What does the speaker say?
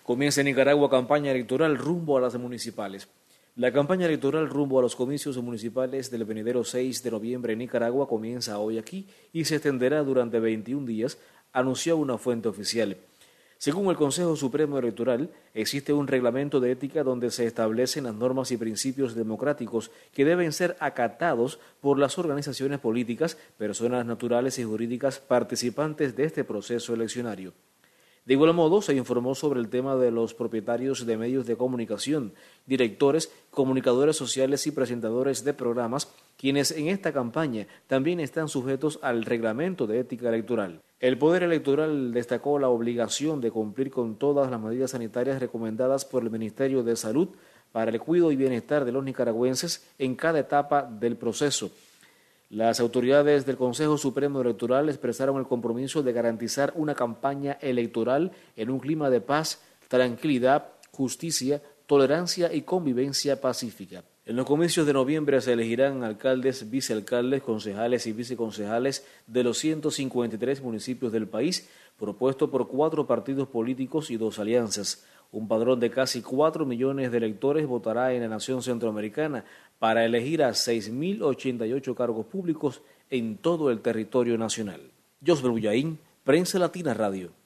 Comienza en Nicaragua campaña electoral rumbo a las municipales. La campaña electoral rumbo a los comicios municipales del venidero 6 de noviembre en Nicaragua comienza hoy aquí y se extenderá durante 21 días, anunció una fuente oficial. Según el Consejo Supremo Electoral, existe un reglamento de ética donde se establecen las normas y principios democráticos que deben ser acatados por las organizaciones políticas, personas naturales y jurídicas participantes de este proceso eleccionario. De igual modo, se informó sobre el tema de los propietarios de medios de comunicación, directores, comunicadores sociales y presentadores de programas, quienes en esta campaña también están sujetos al reglamento de ética electoral. El Poder Electoral destacó la obligación de cumplir con todas las medidas sanitarias recomendadas por el Ministerio de Salud para el cuidado y bienestar de los nicaragüenses en cada etapa del proceso. Las autoridades del Consejo Supremo Electoral expresaron el compromiso de garantizar una campaña electoral en un clima de paz, tranquilidad, justicia, tolerancia y convivencia pacífica. En los comicios de noviembre se elegirán alcaldes, vicealcaldes, concejales y viceconcejales de los 153 municipios del país, propuesto por 4 partidos políticos y 2 alianzas. Un padrón de casi 4 millones de electores votará en la nación centroamericana para elegir a 6.088 cargos públicos en todo el territorio nacional. Josbel Bullaín, Prensa Latina Radio.